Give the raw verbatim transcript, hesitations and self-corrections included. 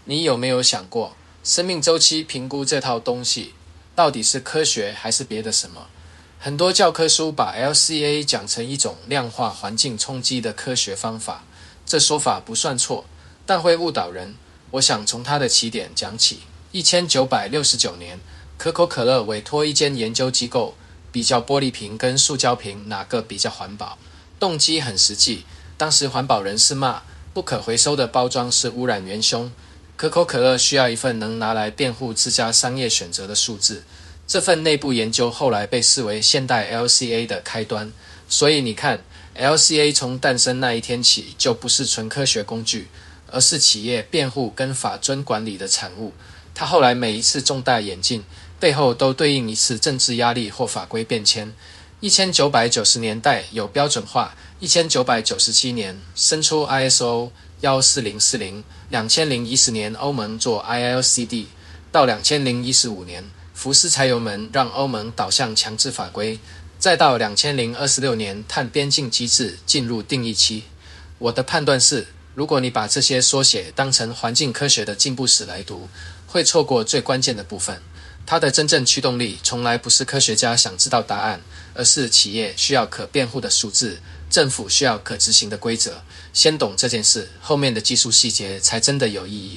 你有没有想过，生命周期评估这套东西到底是科学还是别的什么？很多教科书把 L C A 讲成一种量化环境冲击的科学方法，这说法不算错，但会误导人。我想从它的起点讲起。一千九百六十九年，可口可乐委托一间研究机构比较玻璃瓶跟塑胶瓶哪个比较环保，动机很实际。当时环保人士骂不可回收的包装是污染元凶，可口可乐需要一份能拿来辩护自家商业选择的数字。这份内部研究后来被视为现代 L C A 的开端。所以你看， L C A 从诞生那一天起就不是纯科学工具，而是企业辩护跟法遵管理的产物。它后来每一次重大演进背后都对应一次政治压力或法规变迁。一千九百九十年代有标准化，一千九百九十七年生出 I S O 一四零四零， 二零一零年欧盟做 I L C D， 到二零一五年福斯柴油门让欧盟导向强制法规，再到二零二六年碳边境机制进入定义期。我的判断是，如果你把这些缩写当成环境科学的进步史来读，会错过最关键的部分。它的真正驱动力从来不是科学家想知道答案，而是企业需要可辩护的数字，政府需要可执行的规则。先懂这件事，后面的技术细节才真的有意义。